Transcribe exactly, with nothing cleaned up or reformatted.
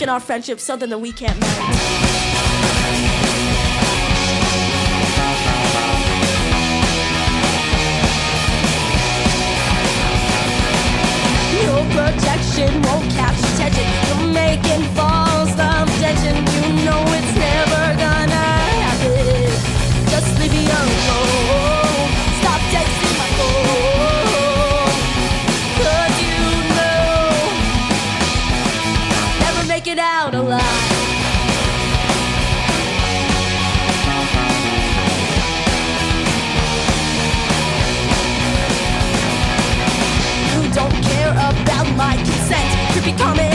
in our friendship, something that we can't mend. Your protection won't catch attention. You're making false tension. You know it's never gonna happen. Just leave me alone. Stop texting my phone. Cause you know never make it out alive. You don't care about my consent. You're becoming